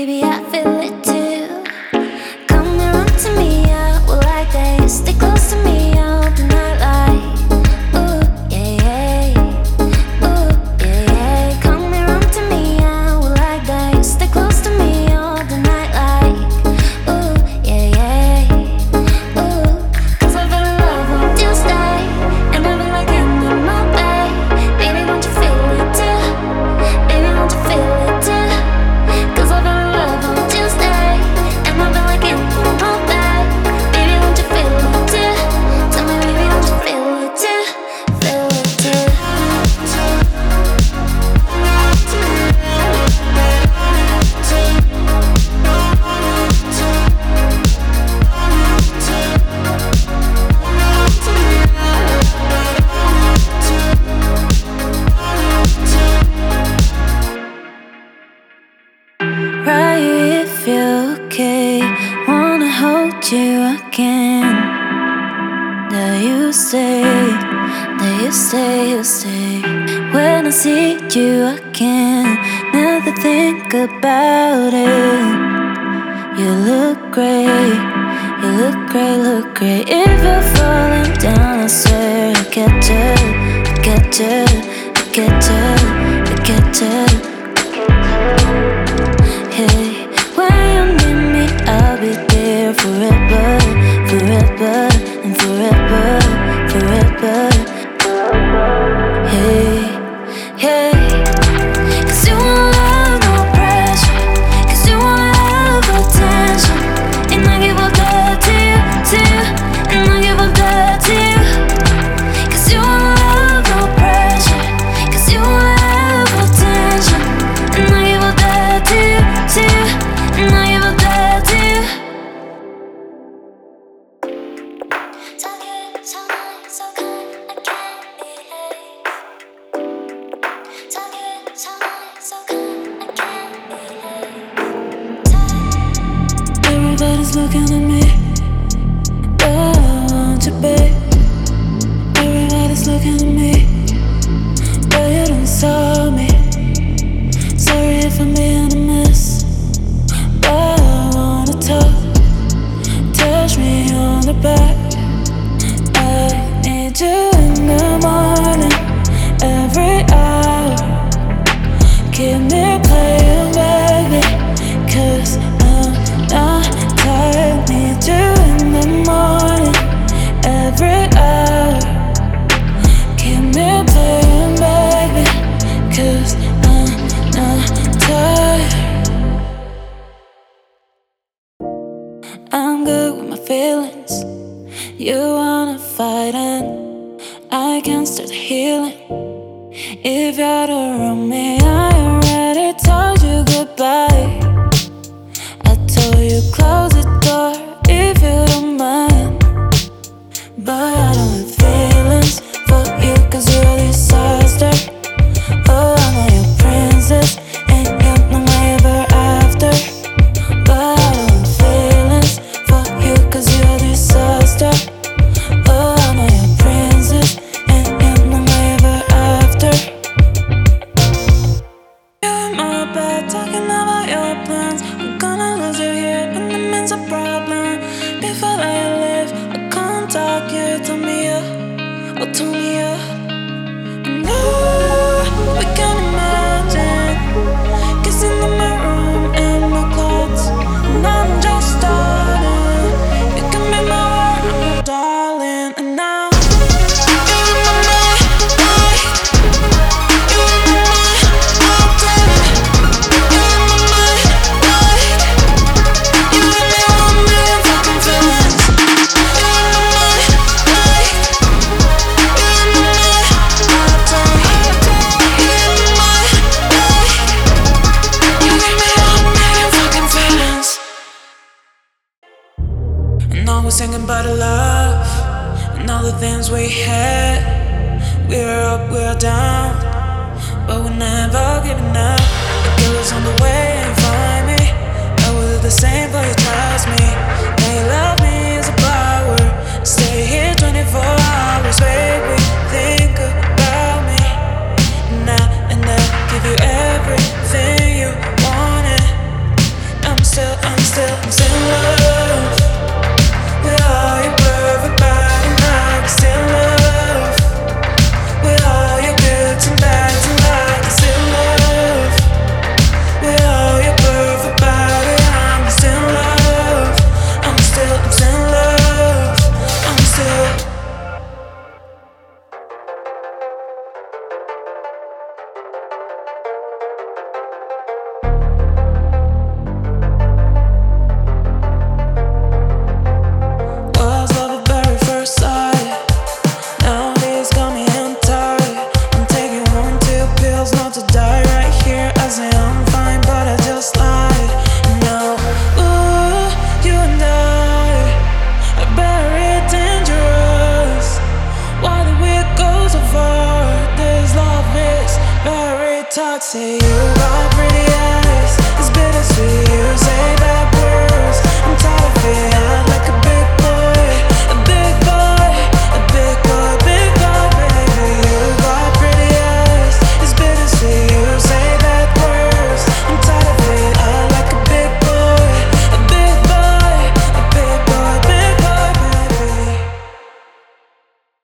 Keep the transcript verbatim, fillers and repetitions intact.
Baby, I feel it too. Come and run to me, I will like that. You stay close to me all the night like ooh, yeah, yeah. Ooh, yeah, yeah. Come and run to me, I will like that. You stay close to me all the night like ooh, yeah, yeah. Ooh, 'cause I feel love on Tuesday, and I feel like I'm in my bed. Baby, don't you feel it too? Baby, don't you feel it too? 'Cause I feel love on Tuesday, and I feel like I'm in my bed. Baby, don't you feel it too? Tell me, baby, don't you feel it too? Feel it too? Right, if you're okay, wanna hold you again. There you stay, there you stay, you stay. When I see you again, never think about it. You look great, you look great, look great. If you're falling down, I swear I get you, I get you, I get you, I get you. Hey, when you need me, I'll be there forever, forever, and forever, forever. Hey, hey. 'Cause you won't love no pressure, 'cause you won't love attention. And I give all that to you, to you, and I give all that to you. 'Cause you won't love no pressure, 'cause you won't love attention. And I give all that to you, to you, and I give all that to you. So good, so nice, so kind, I can't behave. So good, so nice, so kind, I can't behave. Everybody's looking at me, but I want you, babe. Everybody's looking at me, but you don't saw me. Sorry if I'm being a mess, but I wanna talk. Touch me on the back. I need you in the morning, every hour. Keep me playing, baby, 'cause I'm not tired. Need you in the morning, every hour. Keep me playing, baby, 'cause I'm not tired. I'm good with my feelings. You wanna fight and I can start healing. If you're around me, I already told you goodbye. I told you close the door if you don't mind. But I don't have feelings for you 'cause you're a disaster. Oh, I know you're princess, and you're not my ever after. But I don't have feelings for you 'cause you're a disaster. Oh, I know you're princess, and you're not my ever after. You in my bed, talking about your plans. I'm gonna lose you here, and it means a problem. Before I leave, I can't talk you, tell me you, oh, tell me you. And ooh, we can imagine kissing in my room in my clothes. And I'm just starting. You can be my world, I'm your darling. And now you're in my mind, you're in my mind all day. You're in my mind, you give me one million fucking feelings. You're in my mind, you're in my mind all day. You're in my mind, you give me one million fucking feelings. And now we're singing about the love and all the things we had. We're up, we're down, but we're never giving up. The killer's on the way and find me. I will do the same for you, trust me. Now you love me as a power. Stay here twenty-four hours, baby. Think about me. And I, and I give you everything you wanted. for this love is very toxic. You got pretty eyes, it's bittersweet. You say